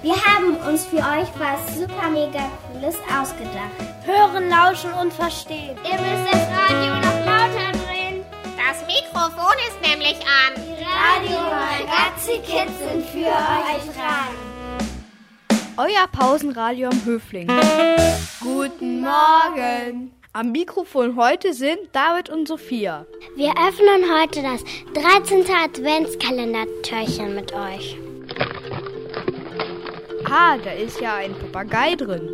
Wir haben uns für euch was super mega Cooles ausgedacht. Hören, lauschen und verstehen. Ihr müsst das Radio noch lauter drehen. Das Mikrofon ist nämlich an. Die Radio Ragazzi Kids sind für euch dran. Euer Pausenradio am Höfling. Guten Morgen. Am Mikrofon heute sind David und Sophia. Wir öffnen heute das 13. Adventskalender-Türchen mit euch. Ah, da ist ja ein Papagei drin.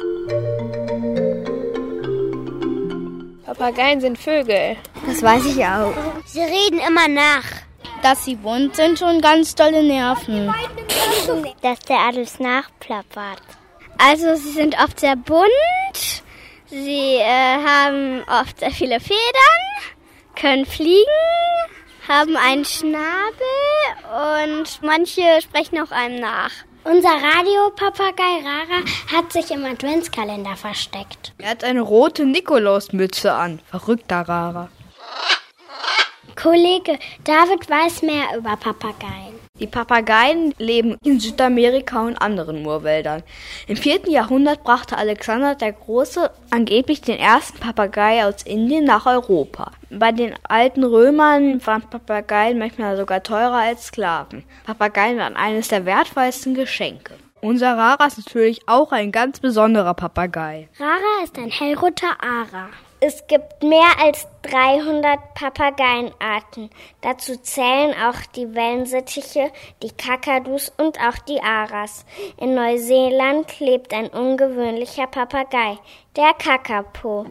Papageien sind Vögel. Das weiß ich auch. Sie reden immer nach. Dass sie bunt sind, schon ganz tolle Nerven. Dass der alles nachplappert. Also sie sind oft sehr bunt, sie haben oft sehr viele Federn, können fliegen, haben einen Schnabel und manche sprechen auch einem nach. Unser Radiopapagei Rara hat sich im Adventskalender versteckt. Er hat eine rote Nikolausmütze an. Verrückter Rara. Kollege David weiß mehr über Papageien. Die Papageien leben in Südamerika und anderen Urwäldern. Im 4. Jahrhundert brachte Alexander der Große angeblich den ersten Papagei aus Indien nach Europa. Bei den alten Römern waren Papageien manchmal sogar teurer als Sklaven. Papageien waren eines der wertvollsten Geschenke. Unser Rara ist natürlich auch ein ganz besonderer Papagei. Rara ist ein hellroter Ara. Es gibt mehr als 300 Papageienarten. Dazu zählen auch die Wellensittiche, die Kakadus und auch die Aras. In Neuseeland lebt ein ungewöhnlicher Papagei, der Kakapo.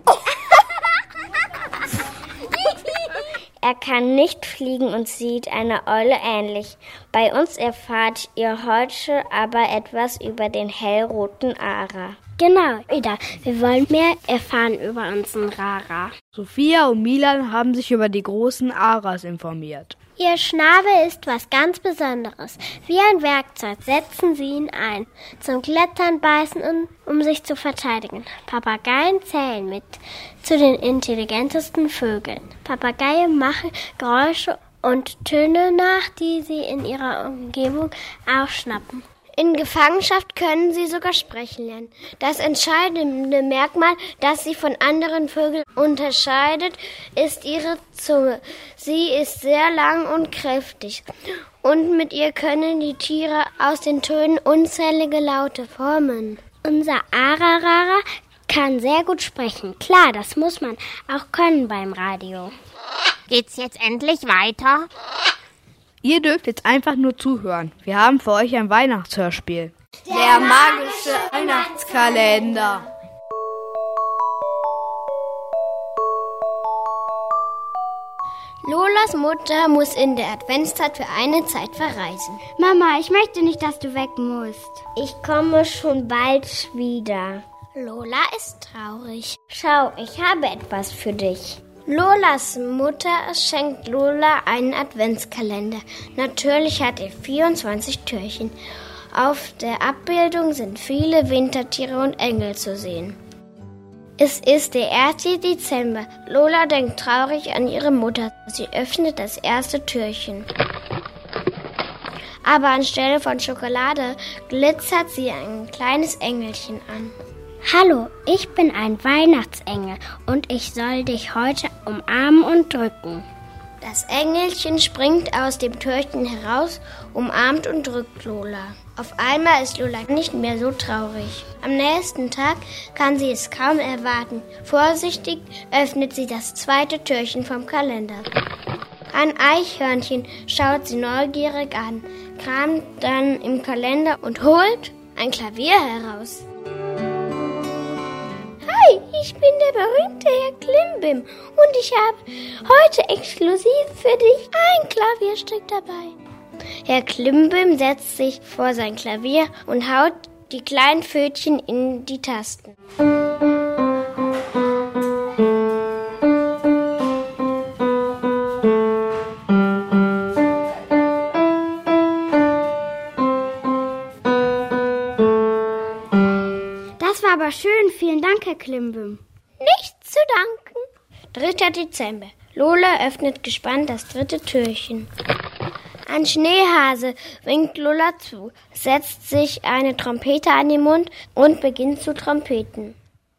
Er kann nicht fliegen und sieht einer Eule ähnlich. Bei uns erfahrt ihr heute aber etwas über den hellroten Ara. Genau, Ida, wir wollen mehr erfahren über unseren Rara. Sophia und Milan haben sich über die großen Aras informiert. Ihr Schnabel ist was ganz Besonderes. Wie ein Werkzeug setzen sie ihn ein. Zum Klettern, Beißen und um sich zu verteidigen. Papageien zählen mit zu den intelligentesten Vögeln. Papageien machen Geräusche und Töne nach, die sie in ihrer Umgebung aufschnappen. In Gefangenschaft können sie sogar sprechen lernen. Das entscheidende Merkmal, das sie von anderen Vögeln unterscheidet, ist ihre Zunge. Sie ist sehr lang und kräftig. Und mit ihr können die Tiere aus den Tönen unzählige Laute formen. Unser Ararara kann sehr gut sprechen. Klar, das muss man auch können beim Radio. Geht's jetzt endlich weiter? Ihr dürft jetzt einfach nur zuhören. Wir haben für euch ein Weihnachtshörspiel. Der magische Weihnachtskalender. Lolas Mutter muss in der Adventszeit für eine Zeit verreisen. Mama, ich möchte nicht, dass du weg musst. Ich komme schon bald wieder. Lola ist traurig. Schau, ich habe etwas für dich. Lolas Mutter schenkt Lola einen Adventskalender. Natürlich hat er 24 Türchen. Auf der Abbildung sind viele Wintertiere und Engel zu sehen. Es ist der 1. Dezember. Lola denkt traurig an ihre Mutter. Sie öffnet das erste Türchen. Aber anstelle von Schokolade glitzert sie ein kleines Engelchen an. Hallo, ich bin ein Weihnachtsengel und ich soll dich heute umarmen und drücken. Das Engelchen springt aus dem Türchen heraus, umarmt und drückt Lola. Auf einmal ist Lola nicht mehr so traurig. Am nächsten Tag kann sie es kaum erwarten. Vorsichtig öffnet sie das zweite Türchen vom Kalender. Ein Eichhörnchen schaut sie neugierig an, kramt dann im Kalender und holt ein Klavier heraus. Hi, ich bin der berühmte Herr Klimbim und ich habe heute exklusiv für dich ein Klavierstück dabei. Herr Klimbim setzt sich vor sein Klavier und haut die kleinen Pfötchen in die Tasten. Das war aber schön. Vielen Dank, Herr Klimbim. Nichts zu danken. 3. Dezember. Lola öffnet gespannt das dritte Türchen. Ein Schneehase, winkt Lola zu, setzt sich eine Trompete an den Mund und beginnt zu trompeten.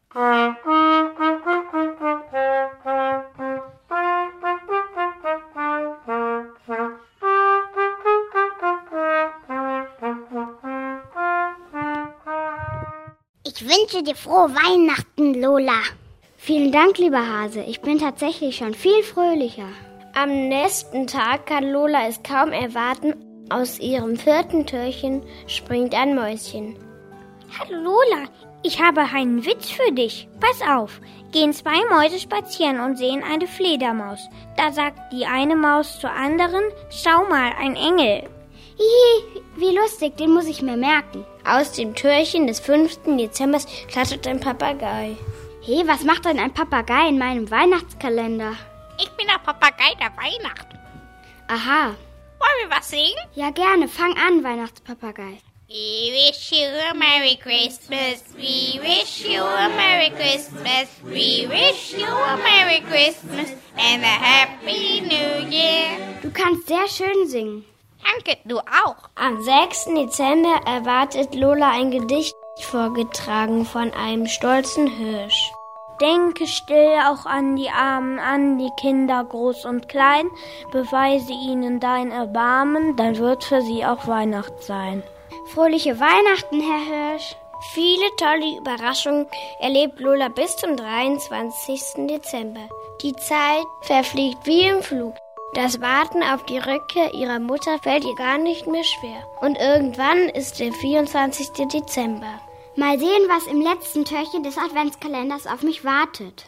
Ich wünsche dir frohe Weihnachten, Lola. Vielen Dank, lieber Hase. Ich bin tatsächlich schon viel fröhlicher. Am nächsten Tag kann Lola es kaum erwarten. Aus ihrem 4. Türchen springt ein Mäuschen. Hallo Lola, ich habe einen Witz für dich. Pass auf, gehen 2 Mäuse spazieren und sehen eine Fledermaus. Da sagt die eine Maus zur anderen, schau mal, ein Engel. Hihi, wie lustig, den muss ich mir merken. Aus dem Türchen des 5. Dezember klattert ein Papagei. Hey, was macht denn ein Papagei in meinem Weihnachtskalender? Ich bin der Papagei der Weihnacht. Aha. Wollen wir was singen? Ja, gerne. Fang an, Weihnachtspapagei. We wish you a Merry Christmas. We wish you a Merry Christmas. We wish you a Merry Christmas and a Happy New Year. Du kannst sehr schön singen. Danke, du auch. Am 6. Dezember erwartet Lola ein Gedicht vorgetragen von einem stolzen Hirsch. Denke still auch an die Armen, an die Kinder, groß und klein. Beweise ihnen dein Erbarmen, dann wird für sie auch Weihnacht sein. Fröhliche Weihnachten, Herr Hirsch. Viele tolle Überraschungen erlebt Lola bis zum 23. Dezember. Die Zeit verfliegt wie im Flug. Das Warten auf die Rückkehr ihrer Mutter fällt ihr gar nicht mehr schwer. Und irgendwann ist der 24. Dezember. Mal sehen, was im letzten Türchen des Adventskalenders auf mich wartet.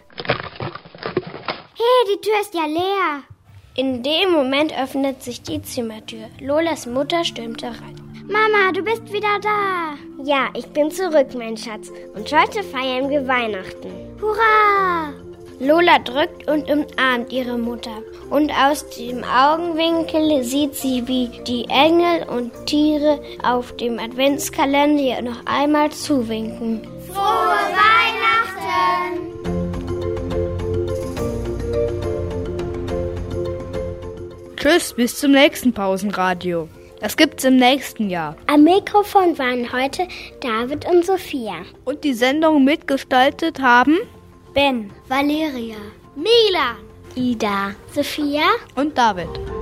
Hey, die Tür ist ja leer. In dem Moment öffnet sich die Zimmertür. Lolas Mutter stürmt herein. Mama, du bist wieder da. Ja, ich bin zurück, mein Schatz. Und heute feiern wir Weihnachten. Hurra! Lola drückt und umarmt ihre Mutter. Und aus dem Augenwinkel sieht sie, wie die Engel und Tiere auf dem Adventskalender ihr noch einmal zuwinken. Frohe Weihnachten! Tschüss, bis zum nächsten Pausenradio. Das gibt's im nächsten Jahr. Am Mikrofon waren heute David und Sophia. Und die Sendung mitgestaltet haben Ben, Valeria, Mila, Ida, Sophia und David.